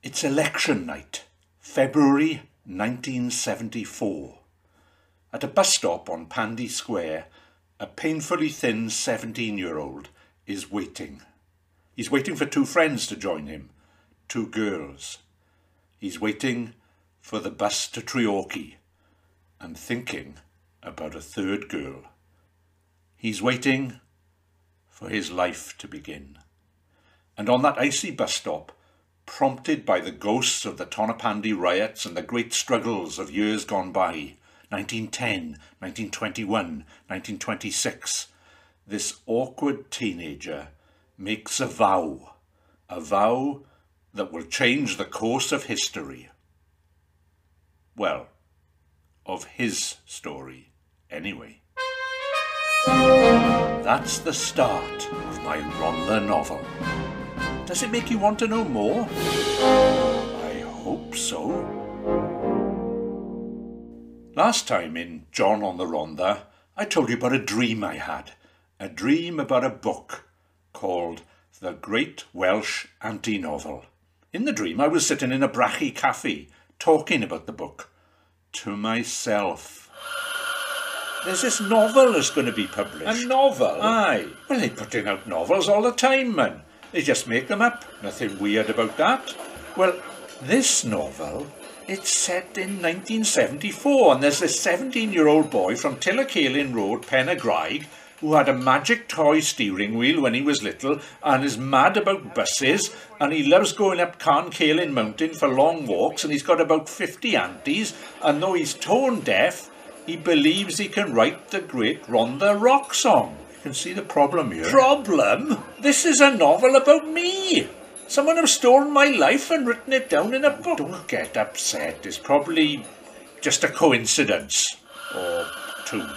It's election night, February 1974. At a bus stop on Pandy Square, a painfully thin 17-year-old is waiting. He's waiting for two friends to join him, two girls. He's waiting for the bus to Treorchy and thinking about a third girl. He's waiting for his life to begin. And on that icy bus stop, prompted by the ghosts of the Tonypandy riots and the great struggles of years gone by, 1910, 1921, 1926, this awkward teenager makes a vow that will change the course of history. Well, of his story, anyway. That's the start of my Rhondda novel. Does it make you want to know more? I hope so. Last time in John on the Rhondda, I told you about a dream I had. A dream about a book called The Great Welsh Anti-Novel. In the dream, I was sitting in a brachi cafe talking about the book to myself. There's this novel that's going to be published. A novel? Aye. Well, they're putting out novels all the time, man. They just make them up. Nothing weird about that. Well, this novel, it's set in 1974, and there's this 17-year-old boy from Tillercailin Road, Pen y Graig, who had a magic toy steering wheel when he was little and is mad about buses, and he loves going up Carncailin Mountain for long walks, and he's got about 50 aunties, and though he's tone deaf, he believes he can write the great Rhondda rock song. You can see the problem here. Problem? This is a novel about me. Someone has stolen my life and written it down in a book. Don't get upset. It's probably just a coincidence. Or two.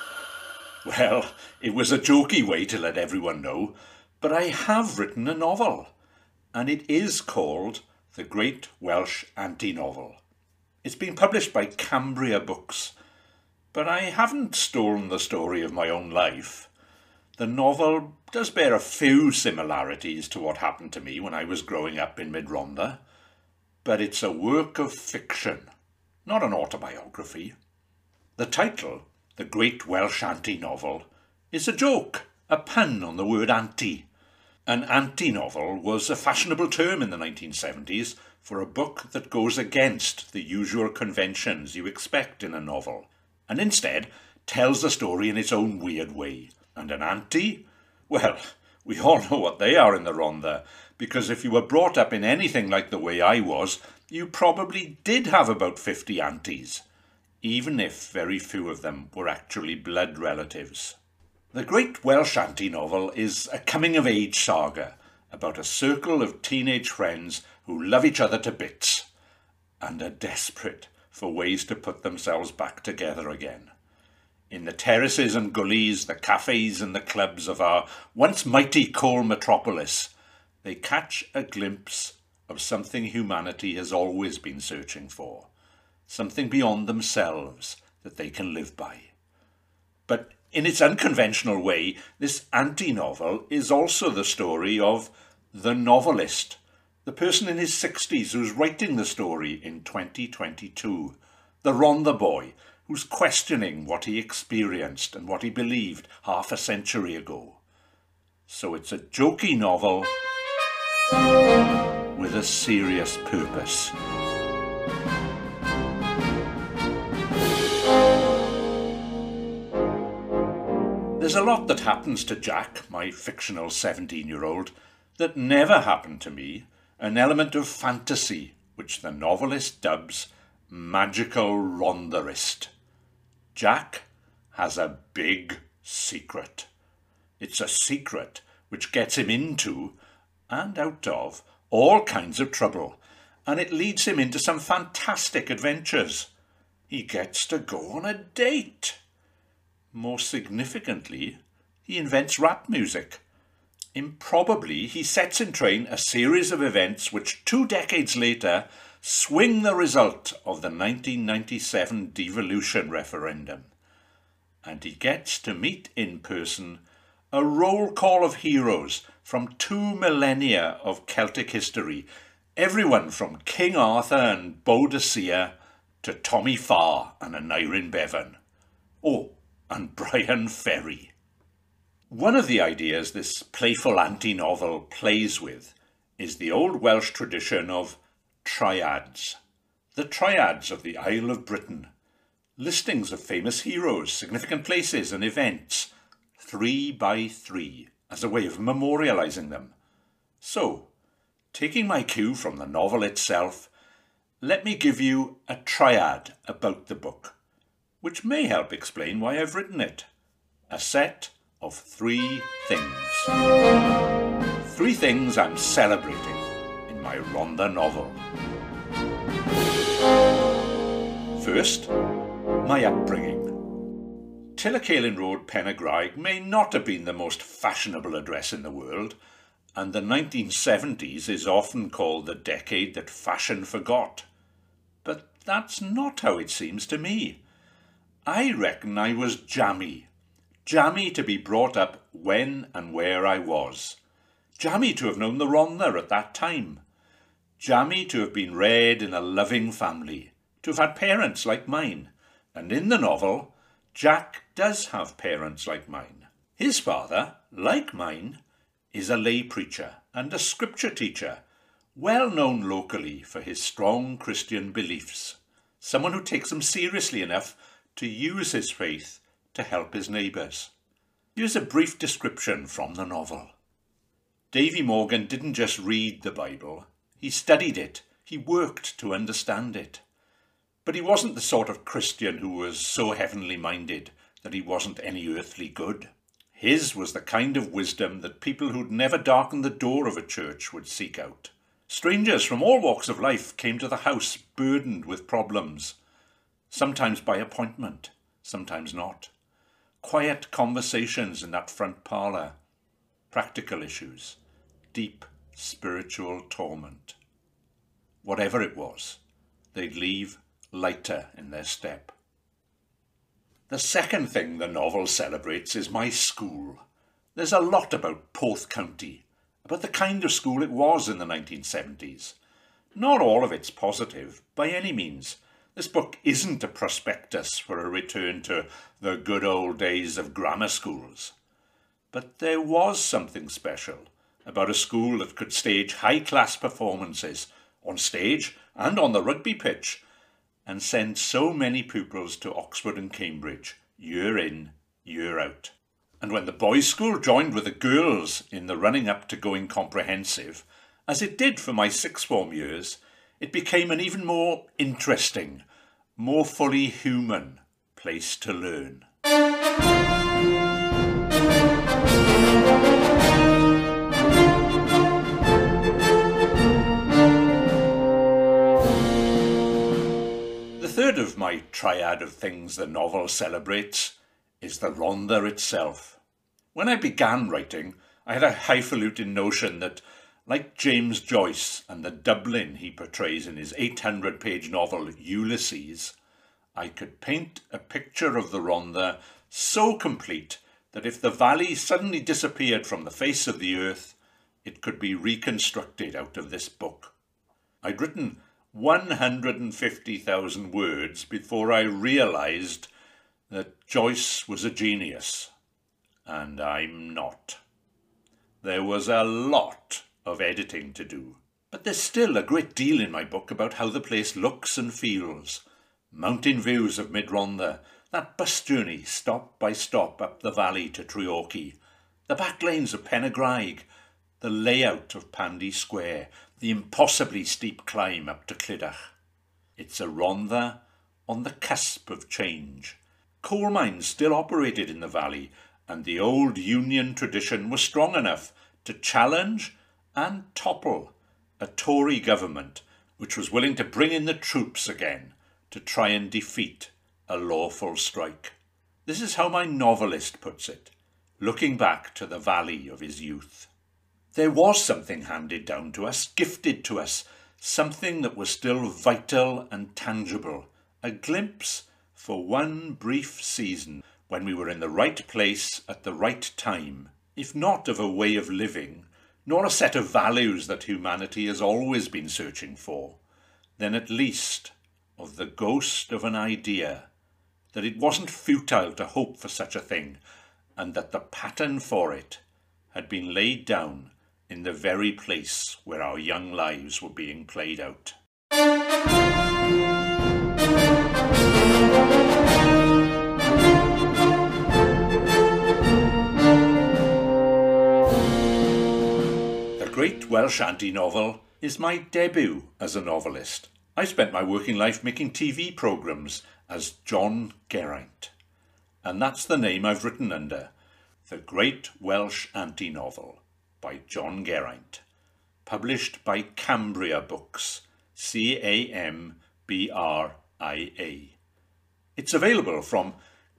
Well, it was a jokey way to let everyone know, but I have written a novel, and it is called The Great Welsh Anti-Novel. It's been published by Cambria Books, but I haven't stolen the story of my own life. The novel does bear a few similarities to what happened to me when I was growing up in Mid-Rhondda, but it's a work of fiction, not an autobiography. The title, The Great Welsh Anti-Novel, is a joke, a pun on the word anti. An anti-novel was a fashionable term in the 1970s for a book that goes against the usual conventions you expect in a novel, and instead tells the story in its own weird way. And an auntie? Well, we all know what they are in the Rhondda, because if you were brought up in anything like the way I was, you probably did have about 50 aunties, even if very few of them were actually blood relatives. The Great Welsh Anti-Novel is a coming-of-age saga about a circle of teenage friends who love each other to bits and are desperate for ways to put themselves back together again. In the terraces and gullies, the cafes and the clubs of our once mighty coal metropolis, they catch a glimpse of something humanity has always been searching for, something beyond themselves that they can live by. But in its unconventional way, this anti-novel is also the story of the novelist, the person in his 60s who's writing the story in 2022, the Rhondda boy, who's questioning what he experienced and what he believed half a century ago. So it's a jokey novel with a serious purpose. There's a lot that happens to Jack, my fictional 17-year-old, that never happened to me, an element of fantasy which the novelist dubs magical Rhonddarist. Jack has a big secret. It's a secret which gets him into, and out of, all kinds of trouble, and it leads him into some fantastic adventures. He gets to go on a date. More significantly, he invents rap music. Improbably, he sets in train a series of events which 2 decades later swing the result of the 1997 devolution referendum. And he gets to meet in person a roll call of heroes from 2 millennia of Celtic history, Everyone from King Arthur and Boadicea to Tommy Farr and Aneurin Bevan. Oh, and Brian Ferry. One of the ideas this playful anti-novel plays with is the old Welsh tradition of triads. The triads of the Isle of Britain. Listings of famous heroes, significant places and events, 3 by 3, as a way of memorialising them. So, taking my cue from the novel itself, let me give you a triad about the book, which may help explain why I've written it. A set of 3 things. 3 things I'm celebrating in my Rhondda novel. First, my upbringing. Tillercailin Road, Pen-y-Graig may not have been the most fashionable address in the world, and the 1970s is often called the decade that fashion forgot. But that's not how it seems to me. I reckon I was jammy. Jammy to be brought up when and where I was. Jammy to have known the Rhondda at that time. Jammy to have been reared in a loving family, to have had parents like mine. And in the novel, Jack does have parents like mine. His father, like mine, is a lay preacher and a scripture teacher, well known locally for his strong Christian beliefs. Someone who takes them seriously enough to use his faith to help his neighbours. Here's a brief description from the novel. Davy Morgan didn't just read the Bible, he studied it, he worked to understand it. But he wasn't the sort of Christian who was so heavenly minded that he wasn't any earthly good. His was the kind of wisdom that people who'd never darkened the door of a church would seek out. Strangers from all walks of life came to the house burdened with problems, sometimes by appointment, sometimes not. Quiet conversations in that front parlour, practical issues, deep spiritual torment. Whatever it was, they'd leave lighter in their step. The second thing the novel celebrates is my school. There's a lot about Porth County, about the kind of school it was in the 1970s. Not all of it's positive, by any means. This book isn't a prospectus for a return to the good old days of grammar schools. But there was something special about a school that could stage high-class performances on stage and on the rugby pitch, and send so many pupils to Oxford and Cambridge, year in, year out. And when the boys' school joined with the girls in the running up to going comprehensive, as it did for my sixth form years, it became an even more interesting, more fully human place to learn. The third of my triad of things the novel celebrates is the Rhondda itself. When I began writing, I had a highfalutin notion that, like James Joyce and the Dublin he portrays in his 800-page novel Ulysses, I could paint a picture of the Rhondda so complete that if the valley suddenly disappeared from the face of the earth, it could be reconstructed out of this book. I'd written 150,000 words before I realised that Joyce was a genius, and I'm not. There was a lot of editing to do, but there's still a great deal in my book about how the place looks and feels. Mountain views of Mid-Rhondda, that bus journey stop by stop up the valley to Treorchy, the back lanes of Pen-y-Graig, the layout of Pandy Square, the impossibly steep climb up to Clydach. It's a Rhondda on the cusp of change. Coal mines still operated in the valley, and the old Union tradition was strong enough to challenge and topple a Tory government which was willing to bring in the troops again to try and defeat a lawful strike. This is how my novelist puts it, looking back to the valley of his youth. There was something handed down to us, gifted to us, something that was still vital and tangible, a glimpse for one brief season when we were in the right place at the right time, if not of a way of living, nor a set of values that humanity has always been searching for, then at least of the ghost of an idea, that it wasn't futile to hope for such a thing, and that the pattern for it had been laid down in the very place where our young lives were being played out. The Great Welsh Anti-Novel is my debut as a novelist. I spent my working life making TV programmes as John Geraint, and that's the name I've written under, The Great Welsh Anti-Novel by John Geraint, published by Cambria Books, Cambria. It's available from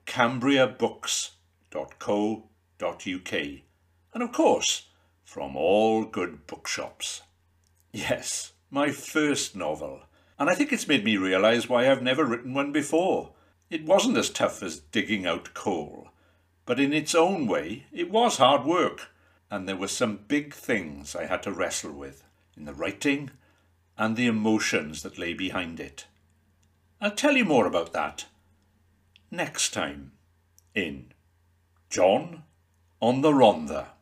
cambriabooks.co.uk, and of course from all good bookshops. Yes, my first novel, and I think it's made me realise why I've never written one before. It wasn't as tough as digging out coal, but in its own way it was hard work, and there were some big things I had to wrestle with in the writing and the emotions that lay behind it. I'll tell you more about that next time in John on the Rhondda.